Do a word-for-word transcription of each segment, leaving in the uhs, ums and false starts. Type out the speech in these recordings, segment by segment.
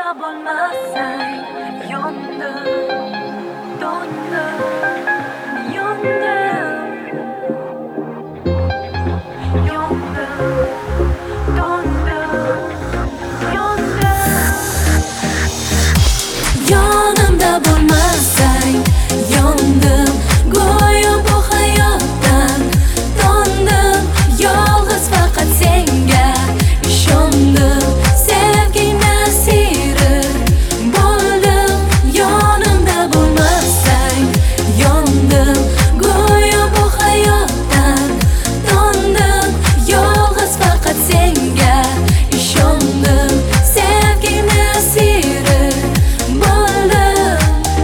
Yonimda bo'lmasang, yondim, dondim, yondim, yondim, dondim, yondim. Yonimda bo'lmasang, yondim, go'yo bu hayotdan tondim. Yolg'iz faqat senga ishondim, sevging nasiri bo'ldim. Yonimda bo'lmasang, yondim, go'yo bu hayotdan tondim. Yolg'iz faqat senga ishondim, sevging nasiri bo'ldim.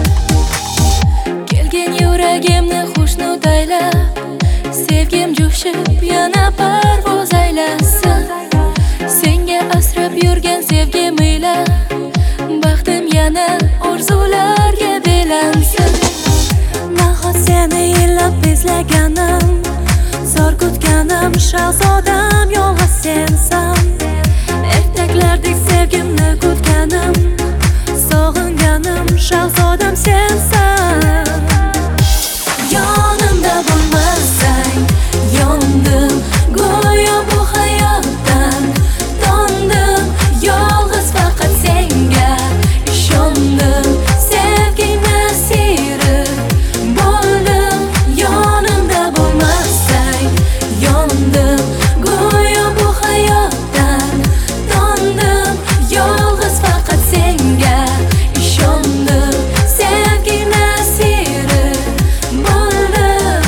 Kelgin yuragimni xushnud aylab, sevgim jo'shib yana parvoz aylasin. Senga asrab yurgan sevgim ila baxtim yana orzularga belansin. Nahot seni yillab izlaganim, zor kutganim, shahzodam yolg'iz sensan. Ertaklardek sevgimni kutganim, sog'inganim, shahzodam sensan. Yonimda bo'lmasang, yondim, go'yo bu hayotdan tondim. Yolg'iz faqat senga ishondim, sevging nasiri bo'ldim. Yonimda bo'lmasang, yondim, go'yo bu hayotdan tondim. Yolg'iz faqat senga ishondim, sevging nasiri bo'ldim.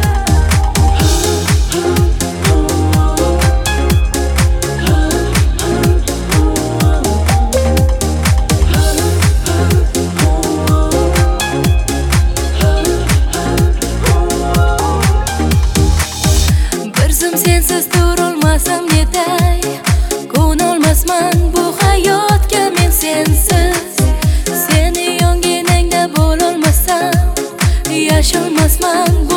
Bir zum sensiz turolmasam netay, ko'nolmasman bu hayotga men sensiz. Seni yonginangda bo'lolmasam, yasholmasman